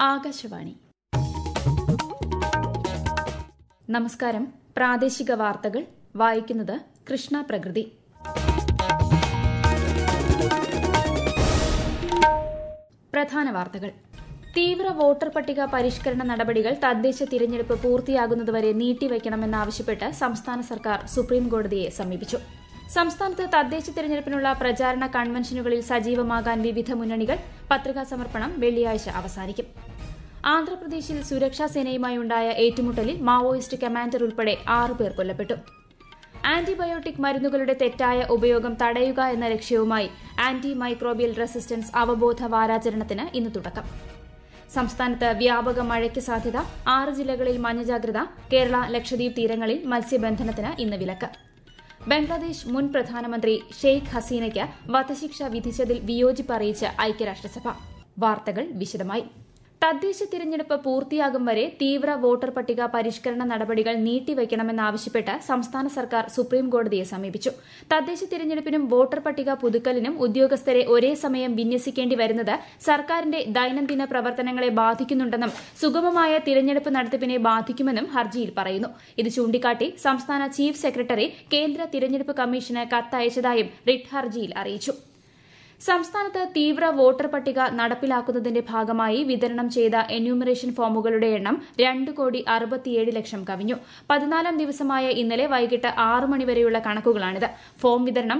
ആകാശവാണി. നമസ്കാരം. പ്രാദേശിക വാർത്തകൾ വായിക്കുന്നത് കൃഷ്ണ പ്രകൃതി. പ്രധാന വാർത്തകൾ. തീവ്ര വോട്ടർ പട്ടിക പരിഷ്കരണ നടപടികൾ തദ്ദേശ തിരഞ്ഞെടുപ്പ് പൂർത്തിയാകുന്നതുവരെ നീട്ടിവയ്ക്കണമെന്നാവശ്യപ്പെട്ട് സംസ്ഥാന സർക്കാർ സുപ്രീംകോടതിയെ സമീപിച്ചു. സംസ്ഥാനത്ത് തദ്ദേശ തിരഞ്ഞെടുപ്പിനുള്ള പ്രചാരണ കൺവെൻഷനുകളിൽ സജീവമാകാൻ വിവിധ മുന്നണികൾ. പത്രികാ സമർപ്പണം വെള്ളിയാഴ്ച അവസാനിക്കും. ആന്ധ്രാപ്രദേശിൽ സുരക്ഷാ സേനയുമായുണ്ടായ ഏറ്റുമുട്ടലിൽ മാവോയിസ്റ്റ് കമാൻഡർ ഉൾപ്പെടെ 6 പേർ കൊല്ലപ്പെട്ടു. ആന്റിബയോട്ടിക് മരുന്നുകളുടെ തെറ്റായ ഉപയോഗം തടയുക എന്ന ലക്ഷ്യവുമായി ആന്റി മൈക്രോബിയൽ റെസിസ്റ്റൻസ് അവബോധ വാരാചരണത്തിന് ഇന്ന് തുടക്കം. സംസ്ഥാനത്ത് വ്യാപക മഴയ്ക്ക് സാധ്യത. 6 ജില്ലകളിൽ മഞ്ഞജാഗ്രത. കേരള, ലക്ഷദ്വീപ് തീരങ്ങളിൽ മത്സ്യബന്ധനത്തിന് ഇന്ന് വിലക്ക്. ബംഗ്ലാദേശ് മുൻ പ്രധാനമന്ത്രി ഷെയ്ഖ് ഹസീനയ്ക്ക് വധശിക്ഷ വിധിച്ചതിൽ വിയോജിപ്പ് അറിയിച്ച് ഐക്യരാഷ്ട്രസഭ. വാർത്തകൾ വിശദമായി. തദ്ദേശ തിരഞ്ഞെടുപ്പ് പൂർത്തിയാകും വരെ തീവ്ര വോട്ടർ പട്ടിക പരിഷ്കരണ നടപടികൾ നീട്ടിവയ്ക്കണമെന്നാവശ്യപ്പെട്ട് സംസ്ഥാന സർക്കാർ സുപ്രീംകോടതിയെ സമീപിച്ചു. തദ്ദേശ തിരഞ്ഞെടുപ്പിനും വോട്ടർ പട്ടിക പുതുക്കലിനും ഉദ്യോഗസ്ഥരെ ഒരേ സമയം വിന്യസിക്കേണ്ടി വരുന്നത് സർക്കാരിന്റെ ദൈനംദിന പ്രവർത്തനങ്ങളെ ബാധിക്കുന്നുണ്ടെന്നും സുഗമമായ തിരഞ്ഞെടുപ്പ് നടത്തിപ്പിനെ ബാധിക്കുമെന്നും ഹർജിയിൽ പറയുന്നു. ഇത് ചൂണ്ടിക്കാട്ടി സംസ്ഥാന ചീഫ് സെക്രട്ടറി കേന്ദ്ര തിരഞ്ഞെടുപ്പ് കമ്മീഷന് കത്തയച്ചതായും റിട്ട് ഹർജിയിൽ അറിയിച്ചു. സംസ്ഥാനത്ത് തീവ്ര വോട്ടർ പട്ടിക നടപ്പിലാക്കുന്നതിന്റെ ഭാഗമായി വിതരണം ചെയ്ത എന്യൂമറേഷൻ ഫോമുകളുടെ എണ്ണം 2,67,00,000 കവിഞ്ഞു. 14ാം ദിവസമായ ഇന്നലെ വൈകിട്ട് 6 മണിവരെയുള്ള കണക്കുകളാണിത്. ഫോം വിതരണം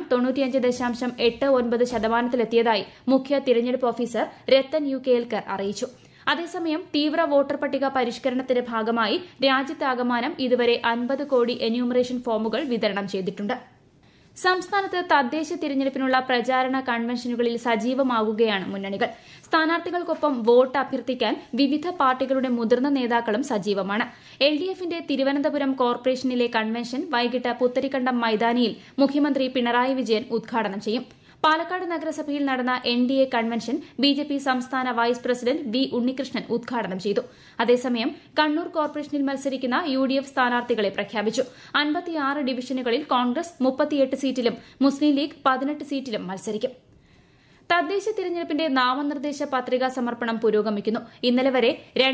95.89% മുഖ്യ തിരഞ്ഞെടുപ്പ് ഓഫീസർ രത്തൻ യു കേൽക്കർ അറിയിച്ചു. അതേസമയം തീവ്ര വോട്ടർ പട്ടിക പരിഷ്കരണത്തിന്റെ ഭാഗമായി രാജ്യത്താകമാനം ഇതുവരെ 50 കോടി എന്യൂമറേഷൻ ഫോമുകൾ വിതരണം ചെയ്തിട്ടുണ്ട്. സംസ്ഥാനത്ത് തദ്ദേശ തിരഞ്ഞെടുപ്പിനുള്ള പ്രചാരണ കൺവെൻഷനുകളിൽ സജീവമാകുകയാണ് മുന്നണികൾ. സ്ഥാനാർത്ഥികൾക്കൊപ്പം വോട്ട് അഭ്യർത്ഥിക്കാൻ വിവിധ പാർട്ടികളുടെ മുതിർന്ന നേതാക്കളും സജീവമാണ്. LDFന്റെ തിരുവനന്തപുരം കോർപ്പറേഷനിലെ കൺവെൻഷൻ വൈകിട്ട് പുത്തരിക്കണ്ടം മൈതാനിയിൽ മുഖ്യമന്ത്രി പിണറായി വിജയൻ ഉദ്ഘാടനം ചെയ്യും. പാലക്കാട് നഗരസഭയിൽ നടന്ന NDA കൺവെൻഷൻ BJP സംസ്ഥാന വൈസ് പ്രസിഡന്റ് V. ഉണ്ണികൃഷ്ണൻ ഉദ്ഘാടനം ചെയ്തു. അതേസമയം കണ്ണൂർ കോർപ്പറേഷനിൽ മത്സരിക്കുന്ന UDF സ്ഥാനാർത്ഥികളെ പ്രഖ്യാപിച്ചു. 56 ഡിവിഷനുകളിൽ കോൺഗ്രസ് 38 സീറ്റിലും മുസ്ലിം ലീഗ് 18 സീറ്റിലും മത്സരിക്കും. തദ്ദേശ തിരഞ്ഞെടുപ്പിന്റെ നാമനിർദ്ദേശ പത്രികാ സമർപ്പണം പുരോഗമിക്കുന്നു. ഇന്നലെ വരെ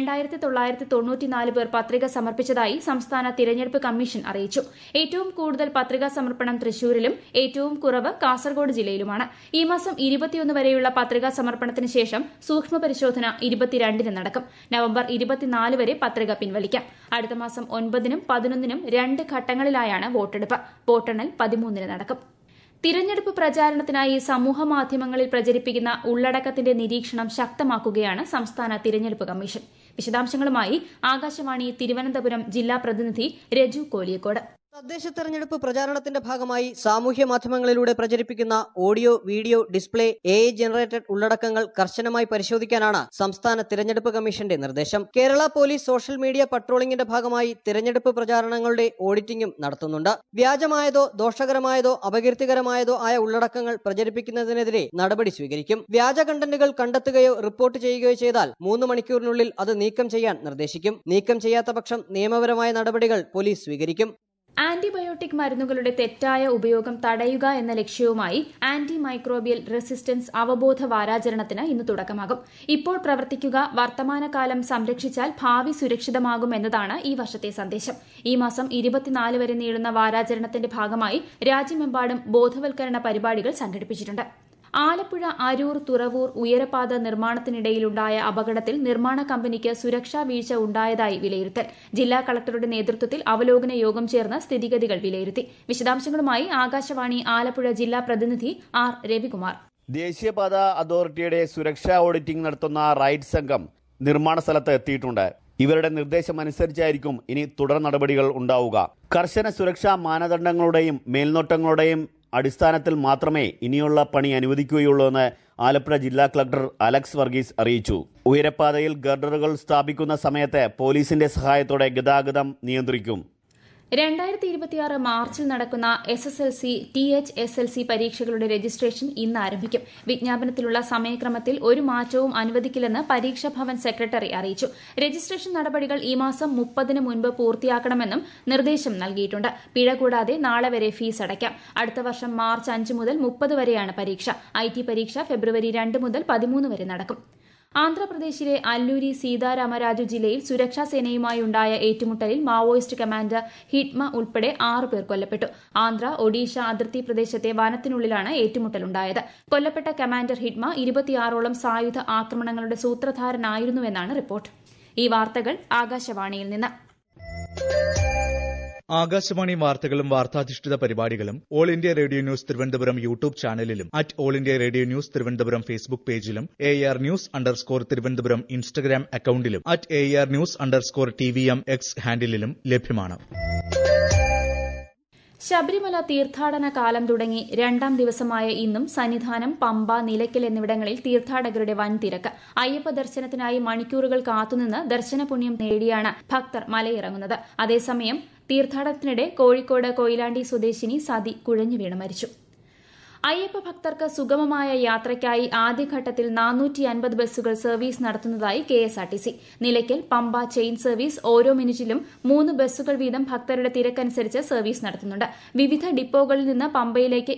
2994 പേർ പത്രിക സമർപ്പിച്ചതായി സംസ്ഥാന തിരഞ്ഞെടുപ്പ് കമ്മീഷൻ അറിയിച്ചു. ഏറ്റവും കൂടുതൽ പത്രികാ സമർപ്പണം തൃശൂരിലും ഏറ്റവും കുറവ് കാസർഗോഡ് ജില്ലയിലുമാണ്. ഈ മാസം 21 വരെയുള്ള പത്രികാ സമർപ്പണത്തിന് ശേഷം സൂക്ഷ്മ പരിശോധന 22-ന് നടക്കും. നവംബർ 24 വരെ പത്രിക പിൻവലിക്കാം. അടുത്ത മാസം 9-നും 11-നും 2 ഘട്ടങ്ങളിലായാണ് വോട്ടെടുപ്പ്. വോട്ടെണ്ണൽ 13-ന് നടക്കും. തിരഞ്ഞെടുപ്പ് പ്രചാരണത്തിനായി സമൂഹമാധ്യമങ്ങളിൽ പ്രചരിപ്പിക്കുന്ന ഉള്ളടക്കത്തിന്റെ നിരീക്ഷണം ശക്തമാക്കുകയാണ് സംസ്ഥാന തിരഞ്ഞെടുപ്പ് കമ്മീഷൻ. വിശദാംശങ്ങളുമായി ആകാശവാണി തിരുവനന്തപുരം ജില്ലാ പ്രതിനിധി രജു കോലിയക്കോട്. തദ്ദേശ തെരഞ്ഞെടുപ്പ് പ്രചാരണത്തിന്റെ ഭാഗമായി സാമൂഹ്യ മാധ്യമങ്ങളിലൂടെ പ്രചരിപ്പിക്കുന്ന audio, video, display, AI generated ഉള്ളടക്കങ്ങൾ കർശനമായി പരിശോധിക്കാനാണ് സംസ്ഥാന തിരഞ്ഞെടുപ്പ് കമ്മീഷന്റെ നിർദ്ദേശം. കേരള പോലീസ് സോഷ്യൽ മീഡിയ പട്രോളിംഗിന്റെ ഭാഗമായി തിരഞ്ഞെടുപ്പ് പ്രചാരണങ്ങളുടെ ഓഡിറ്റിംഗും നടത്തുന്നുണ്ട്. വ്യാജമായതോ ദോഷകരമായതോ അപകീർത്തികരമായതോ ആയ ഉള്ളടക്കങ്ങൾ പ്രചരിപ്പിക്കുന്നതിനെതിരെ നടപടി സ്വീകരിക്കും. വ്യാജ കണ്ടന്റുകൾ കണ്ടെത്തുകയോ റിപ്പോർട്ട് ചെയ്യുകയോ ചെയ്താൽ 3 മണിക്കൂറിനുള്ളിൽ അത് നീക്കം ചെയ്യാൻ നിർദ്ദേശിക്കും. നീക്കം ചെയ്യാത്ത പക്ഷം നിയമപരമായ നടപടികൾ പോലീസ് സ്വീകരിക്കും. ആന്റിബയോട്ടിക് മരുന്നുകളുടെ തെറ്റായ ഉപയോഗം തടയുക എന്ന ലക്ഷ്യവുമായി ആന്റി മൈക്രോബിയൽ റെസിസ്റ്റൻസ് അവബോധ വാരാചരണത്തിന് ഇന്ന് തുടക്കമാകും. ഇപ്പോൾ പ്രവർത്തിക്കുക, വർത്തമാനകാലം സംരക്ഷിച്ചാൽ ഭാവി സുരക്ഷിതമാകും എന്നതാണ് ഈ വർഷത്തെ സന്ദേശം. ഈ മാസം 24 വരെ നീളുന്ന വാരാചരണത്തിന്റെ ഭാഗമായി രാജ്യമെമ്പാടും ബോധവൽക്കരണ പരിപാടികൾ സംഘടിപ്പിച്ചിട്ടുണ്ട്. ആലപ്പുഴ അരൂർ തുറവൂർ ഉയരപാത നിർമ്മാണത്തിനിടയിലുണ്ടായ അപകടത്തിൽ നിർമ്മാണ കമ്പനിക്ക് സുരക്ഷാ വീഴ്ച ഉണ്ടായതായി വിലയിരുത്തൽ. ജില്ലാ കളക്ടറുടെ നേതൃത്വത്തിൽ അവലോകന യോഗം ചേർന്ന് സ്ഥിതിഗതികൾ വിലയിരുത്തി. വിശദാംശങ്ങളുമായി ആകാശവാണി ആലപ്പുഴ ജില്ലാ പ്രതിനിധി R. രവികുമാർ. ദേശീയപാത അതോറിറ്റിയുടെ സുരക്ഷാ ഓഡിറ്റിംഗ് നടത്തുന്ന റൈഡ് സംഘം നിർമ്മാണ സ്ഥലത്ത് എത്തിയിട്ടുണ്ട്. ഇവരുടെ നിർദ്ദേശമനുസരിച്ചായിരിക്കും ഇനി തുടർ നടപടികൾ ഉണ്ടാവുക. കർശന സുരക്ഷാ മാനദണ്ഡങ്ങളുടെയും മേൽനോട്ടങ്ങളുടെയും അടിസ്ഥാനത്തിൽ മാത്രമേ ഇനിയുള്ള പണി അനുവദിക്കുകയുള്ളൂ എന്ന് ആലപ്പുഴ ജില്ലാ കളക്ടർ അലക്സ് വർഗീസ് അറിയിച്ചു. ഉയരപ്പാതയിൽ ഗർഡറുകൾ സ്ഥാപിക്കുന്ന സമയത്ത് പോലീസിന്റെ സഹായത്തോടെ ഗതാഗതം നിയന്ത്രിക്കും. 2026 മാർച്ചിൽ നടക്കുന്ന SSLC, THSLC പരീക്ഷകളുടെ രജിസ്ട്രേഷൻ ഇന്ന് ആരംഭിക്കും. വിജ്ഞാപനത്തിലുള്ള സമയക്രമത്തിൽ ഒരു മാറ്റവും അനുവദിക്കില്ലെന്ന് പരീക്ഷാ ഭവൻ സെക്രട്ടറി അറിയിച്ചു. രജിസ്ട്രേഷൻ നടപടികൾ ഈ മാസം 30-ന് മുൻപ് പൂർത്തിയാക്കണമെന്നും നിർദ്ദേശം നൽകിയിട്ടുണ്ട്. പിഴ കൂടാതെ നാളെ വരെ ഫീസ് അടയ്ക്കാം. അടുത്ത വർഷം മാർച്ച് 5 മുതൽ 30 വരെയാണ് പരീക്ഷ. IT പരീക്ഷ ഫെബ്രുവരി 2 മുതൽ 13 വരെ നടക്കും. ആന്ധ്രാപ്രദേശിലെ അല്ലൂരി സീതാരാമരാജു ജില്ലയിൽ സുരക്ഷാ സേനയുമായുണ്ടായ ഏറ്റുമുട്ടലിൽ മാവോയിസ്റ്റ് കമാൻഡർ ഹിഡ്മ ഉൾപ്പെടെ 6 പേർ കൊല്ലപ്പെട്ടു. ആന്ധ്ര ഒഡീഷ അതിർത്തി പ്രദേശത്തെ വനത്തിനുള്ളിലാണ് ഏറ്റുമുട്ടലുണ്ടായത്. കൊല്ലപ്പെട്ട കമാൻഡർ ഹിഡ്മ 26ഓളം സായുധ ആക്രമണങ്ങളുടെ സൂത്രധാരനായിരുന്നുവെന്നാണ് റിപ്പോർട്ട്. ഈ വാർത്തകൾ ആകാശവാണിയിൽ നിന്ന്. ആകാശവാണി വാർത്തകളും വാർത്താധിഷ്ഠിത പരിപാടികളും all India radio news Thiruvananthapuram YouTube ചാനലിലും all India radio news Thiruvananthapuram Facebook പേജിലും AR News_ തിരുവനന്തപുരം ഇൻസ്റ്റഗ്രാം അക്കൌണ്ടിലും AR News_TVM X ഹാൻഡിലും ലഭ്യമാണ്. ശബരിമല തീർത്ഥാടന കാലം തുടങ്ങി 2ാം ദിവസമായ ഇന്നും സന്നിധാനം, പമ്പ, നിലയ്ക്കൽ എന്നിവിടങ്ങളിൽ തീർത്ഥാടകരുടെ വൻ തിരക്ക്. അയ്യപ്പ ദർശനത്തിനായി മണിക്കൂറുകൾ കാത്തുനിന്ന് ദർശനപുണ്യം നേടിയാണ് ഭക്തർ മലയിറങ്ങുന്നത്. അതേസമയം തീർത്ഥാടനത്തിനിടെ കോഴിക്കോട് കൊയിലാണ്ടി സ്വദേശിനി സതി കുഴഞ്ഞു വീണ് മരിച്ചു. അയ്യപ്പ ഭക്തർക്ക് സുഗമമായ യാത്രയ്ക്കായി ആദ്യഘട്ടത്തിൽ 450 ബസ്സുകൾ സർവീസ് നടത്തുന്നതായി KSRTC. Nilakkal, Pampa chain service ഓരോ മിനിറ്റിലും 3 ബസ്സുകൾ വീതം ഭക്തരുടെ തിരക്കനുസരിച്ച് സർവീസ് നടത്തുന്നുണ്ട്. വിവിധ ഡിപ്പോകളിൽ നിന്ന് പമ്പയിലേക്ക്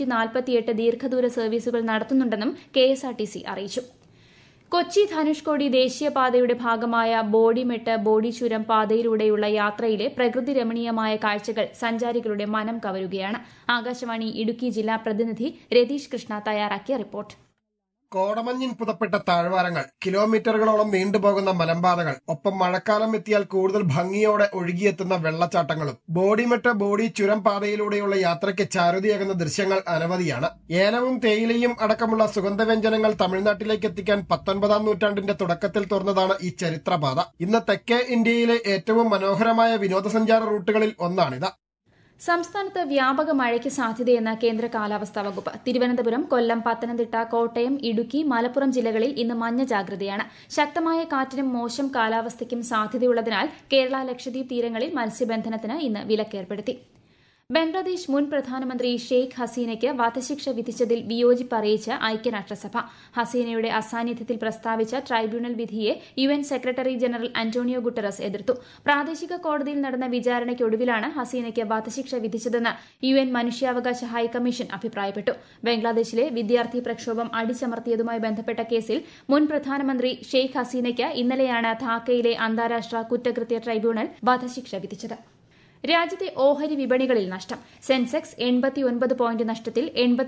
248 ദീർഘദൂര സർവീസുകൾ നടത്തുന്നുണ്ടെന്നും KSRTC അറിയിച്ചു. കൊച്ചി ധനുഷ്കോടി ദേശീയപാതയുടെ ഭാഗമായ ബോഡിമെട്ട് ബോഡിചുരം പാതയിലൂടെയുള്ള യാത്രയിലെ പ്രകൃതി രമണീയമായ കാഴ്ചകൾ സഞ്ചാരികളുടെ മനം കവരുകയാണ്. ആകാശവാണി ഇടുക്കി ജില്ലാ പ്രതിനിധി രതീഷ് കൃഷ്ണ തയ്യാറാക്കിയ റിപ്പോർട്ട്. കോടമഞ്ഞിൻ പുതപ്പെട്ട താഴ്വാരങ്ങൾ, കിലോമീറ്ററുകളോളം നീണ്ടുപോകുന്ന മലമ്പാതകൾ, ഒപ്പം മഴക്കാലം എത്തിയാൽ കൂടുതൽ ഭംഗിയോടെ ഒഴുകിയെത്തുന്ന വെള്ളച്ചാട്ടങ്ങളും ബോഡിമെട്ട് ബോഡി ചുരം പാതയിലൂടെയുള്ള യാത്രയ്ക്ക് ചാരുതയാകുന്ന ദൃശ്യങ്ങൾ അനവധിയാണ്. ഏലവും തേയിലയും അടക്കമുള്ള സുഗന്ധവ്യഞ്ജനങ്ങൾ തമിഴ്നാട്ടിലേക്ക് എത്തിക്കാൻ 19ാം നൂറ്റാണ്ടിന്റെ തുടക്കത്തിൽ തുറന്നതാണ് ഈ ചരിത്രപാത. ഇന്ന് തെക്കേ ഇന്ത്യയിലെ ഏറ്റവും മനോഹരമായ വിനോദസഞ്ചാര റൂട്ടുകളിൽ ഒന്നാണിത്. സംസ്ഥാനത്ത് വ്യാപക മഴയ്ക്ക് സാധ്യതയെന്ന് കേന്ദ്ര കാലാവസ്ഥാ വകുപ്പ്. തിരുവനന്തപുരം, കൊല്ലം, പത്തനംതിട്ട, കോട്ടയം, ഇടുക്കി, മലപ്പുറം ജില്ലകളിൽ ഇന്ന് മഞ്ഞ ജാഗ്രതയാണ്. ശക്തമായ കാറ്റിനും മോശം കാലാവസ്ഥയ്ക്കും സാധ്യതയുള്ളതിനാൽ കേരള, ലക്ഷദ്വീപ് തീരങ്ങളിൽ മത്സ്യബന്ധനത്തിന് ഇന്ന് വിലക്കേർപ്പെടുത്തി. ബംഗ്ലാദേശ് മുൻ പ്രധാനമന്ത്രി ഷെയ്ഖ് ഹസീനയ്ക്ക് വധശിക്ഷ വിധിച്ചതിൽ വിയോജിപ്പ് അറിയിച്ച് ഐക്യരാഷ്ട്രസഭ. ഹസീനയുടെ അസാന്നിധ്യത്തിൽ പ്രസ്താവിച്ച ട്രൈബ്യൂണൽ വിധിയെ UN secretary general Antonio Guterres എതിർത്തു. പ്രാദേശിക കോടതിയിൽ നടന്ന വിചാരണയ്ക്കൊടുവിലാണ് ഹസീനയ്ക്ക് വധശിക്ഷ വിധിച്ചതെന്ന് UN മനുഷ്യാവകാശ ഹൈക്കമ്മീഷൻ അഭിപ്രായപ്പെട്ടു. ബംഗ്ലാദേശിലെ വിദ്യാർത്ഥി പ്രക്ഷോഭം അടിച്ചമർത്തിയതുമായി ബന്ധപ്പെട്ട കേസിൽ മുൻ പ്രധാനമന്ത്രി ഷെയ്ഖ് ഹസീനയ്ക്ക് ഇന്നലെയാണ് ധാക്കയിലെ അന്താരാഷ്ട്ര കുറ്റകൃത്യ ട്രൈബ്യൂണൽ വധശിക്ഷ വിധിച്ചത്. രാജ്യത്തെ ഓഹരി വിപണികളിൽ നഷ്ടം. സെൻസെക്സ് 89 പോയിന്റ് നഷ്ടത്തിൽ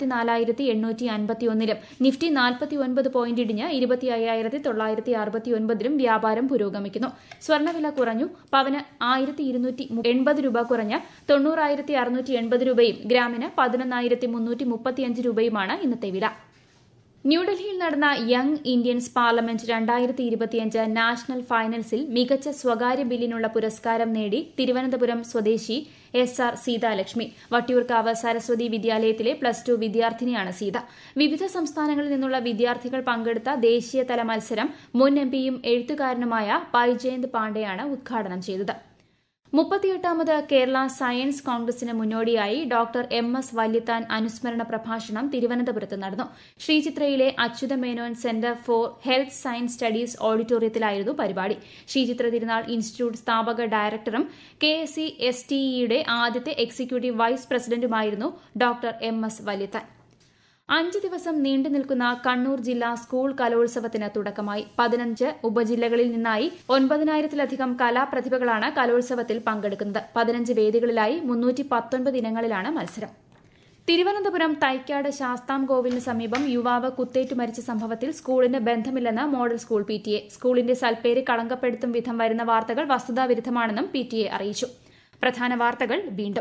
84,851-ലും, നിഫ്റ്റി 49 പോയിന്റ് ഇടിഞ്ഞ് 25,969-ലും വ്യാപാരം പുരോഗമിക്കുന്നു. സ്വർണ്ണവില കുറഞ്ഞു. പവന് 1,280 രൂപ കുറഞ്ഞ് 90,680 രൂപയും ഗ്രാമിന് 11,335 രൂപയുമാണ് ഇന്നത്തെ വില. ന്യൂഡൽഹിയിൽ നടന്ന യങ് ഇന്ത്യൻസ് പാർലമെന്റ് 2025 നാഷണൽ ഫൈനൽസിൽ മികച്ച സ്വകാര്യ ബില്ലിനുള്ള പുരസ്കാരം നേടി തിരുവനന്തപുരം സ്വദേശി SR സീതാലക്ഷ്മി. വട്ടിയൂർക്കാവ് സരസ്വതി വിദ്യാലയത്തിലെ +2 വിദ്യാർത്ഥിനിയാണ് സീത. വിവിധ സംസ്ഥാനങ്ങളിൽ നിന്നുള്ള വിദ്യാർത്ഥികൾ പങ്കെടുത്ത ദേശീയതല മത്സരം മുൻ MPയും എഴുത്തുകാരനുമായ ബൈജയന്ത് പാണ്ഡെയാണ് ഉദ്ഘാടനം ചെയ്തത്. 38ാമത് കേരള സയൻസ് കോൺഗ്രസിന് മുന്നോടിയായി ഡോക്ടർ MS വല്യത്താൻ അനുസ്മരണ പ്രഭാഷണം തിരുവനന്തപുരത്ത് നടന്നു. ശ്രീചിത്രയിലെ Achutha Menon centre for health science studies ഓഡിറ്റോറിയത്തിലായിരുന്നു പരിപാടി. ശ്രീചിത്ര തിരുനാൾ ഇൻസ്റ്റിറ്റ്യൂട്ട് സ്ഥാപക ഡയറക്ടറും KSCSTEയുടെ ആദ്യത്തെ എക്സിക്യൂട്ടീവ് വൈസ് പ്രസിഡന്റുമായിരുന്നു ഡോക്ടർ MS വല്യത്താൻ. 5 ദിവസം നീണ്ടു നിൽക്കുന്ന കണ്ണൂർ ജില്ലാ സ്കൂൾ കലോത്സവത്തിന് തുടക്കമായി. 15 ഉപജില്ലകളിൽ നിന്നായി 9,000-ലധികം കലാപ്രതിഭകളാണ് കലോത്സവത്തിൽ പങ്കെടുക്കുന്നത്. 15 വേദികളിലായി 319 ഇനങ്ങളിലാണ് മത്സരം. തിരുവനന്തപുരം തൈക്കാട് ശാസ്താംകോവിലിന് സമീപം യുവാവ് കുത്തേറ്റു മരിച്ച സംഭവത്തിൽ സ്കൂളിന് ബന്ധമില്ലെന്ന് മോഡൽ സ്കൂൾ PTA. സ്കൂളിന്റെ സൽപ്പേര് കളങ്കപ്പെടുത്തും വിധം വരുന്ന വാർത്തകൾ വസ്തുതാവിരുദ്ധമാണെന്നും PTA അറിയിച്ചു. പ്രധാന വാർത്തകൾ വീണ്ടും.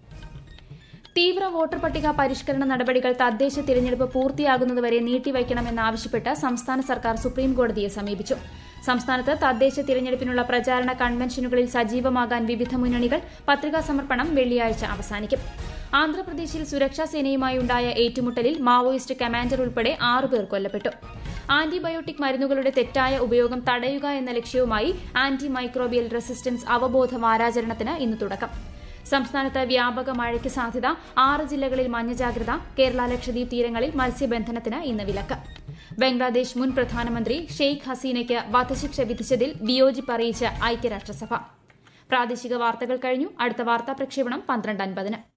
തീവ്ര വോട്ടർ പട്ടിക പരിഷ്കരണ നടപടികൾ തദ്ദേശ തിരഞ്ഞെടുപ്പ് പൂർത്തിയാകുന്നതുവരെ നീട്ടിവയ്ക്കണമെന്നാവശ്യപ്പെട്ട് സംസ്ഥാന സർക്കാർ സുപ്രീംകോടതിയെ സമീപിച്ചു. സംസ്ഥാനത്ത് തദ്ദേശ തിരഞ്ഞെടുപ്പിനുള്ള പ്രചാരണ കൺവെൻഷനുകളിൽ സജീവമാകാൻ വിവിധ മുന്നണികൾ. പത്രികാ സമർപ്പണം വെള്ളിയാഴ്ച അവസാനിക്കും. ആന്ധ്രാപ്രദേശിൽ സുരക്ഷാ സേനയുമായുണ്ടായ ഏറ്റുമുട്ടലിൽ മാവോയിസ്റ്റ് കമാൻഡർ ഉൾപ്പെടെ 6 പേർ കൊല്ലപ്പെട്ടു. ആന്റിബയോട്ടിക് മരുന്നുകളുടെ തെറ്റായ ഉപയോഗം തടയുക എന്ന ലക്ഷ്യവുമായി ആന്റി മൈക്രോബിയൽ റെസിസ്റ്റൻസ് അവബോധ വാരാചരണത്തിന് ഇന്ന് തുടക്കം. സംസ്ഥാനത്ത് വ്യാപക മഴയ്ക്ക് സാധ്യത. 6 ജില്ലകളിൽ മഞ്ഞ ജാഗ്രത. കേരള, ലക്ഷദ്വീപ് തീരങ്ങളിൽ മത്സ്യബന്ധനത്തിന് ഇന്ന് വിലക്ക്. ബംഗ്ലാദേശ് മുൻ പ്രധാനമന്ത്രി ഷെയ്ഖ് ഹസീനയ്ക്ക് വധശിക്ഷ വിധിച്ചതിൽ വിയോജിപ്പ് അറിയിച്ച് ഐക്യരാഷ്ട്രസഭ. പ്രാദേശിക വാർത്തകൾ കഴിഞ്ഞു. അടുത്ത വാർത്താ പ്രക്ഷേപണം 12:50-ന്.